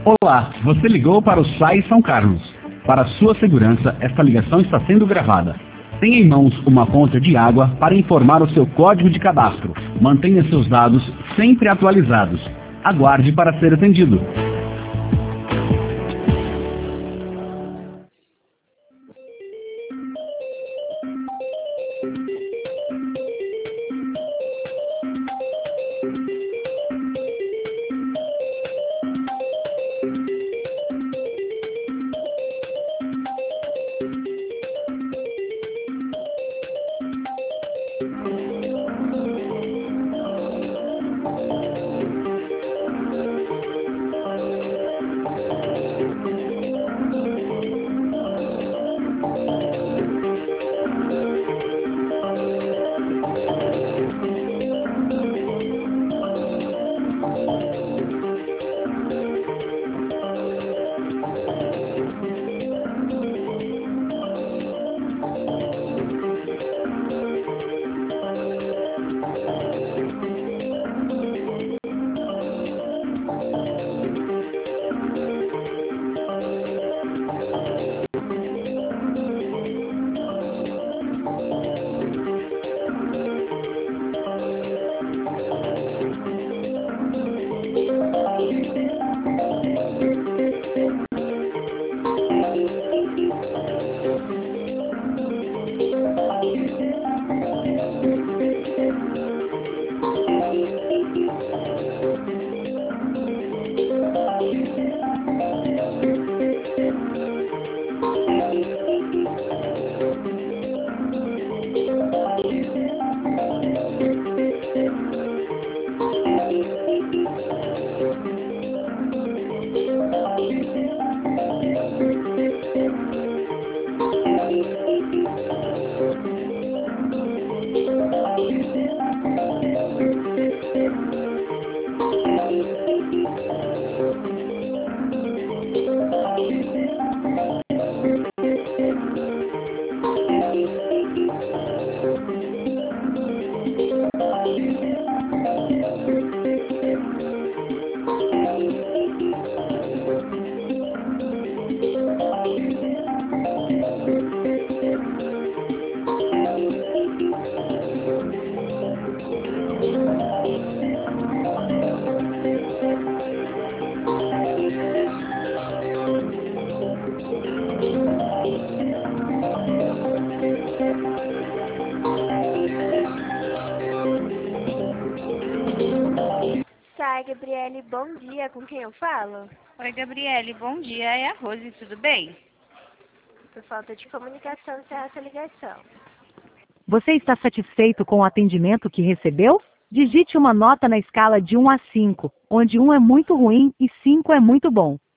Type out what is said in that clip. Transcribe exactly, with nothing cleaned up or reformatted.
Olá, você ligou para o S A I São Carlos. Para sua segurança, esta ligação está sendo gravada. Tenha em mãos uma conta de água para informar o seu código de cadastro. Mantenha seus dados sempre atualizados. Aguarde para ser atendido. Sai, Gabriele, bom dia. Com quem eu falo? Oi, Gabriele, bom dia. É a Rose, tudo bem? Por falta de comunicação, encerra essa ligação. Você está satisfeito com o atendimento que recebeu? Digite uma nota na escala de um a cinco, onde um é muito ruim e cinco é muito bom.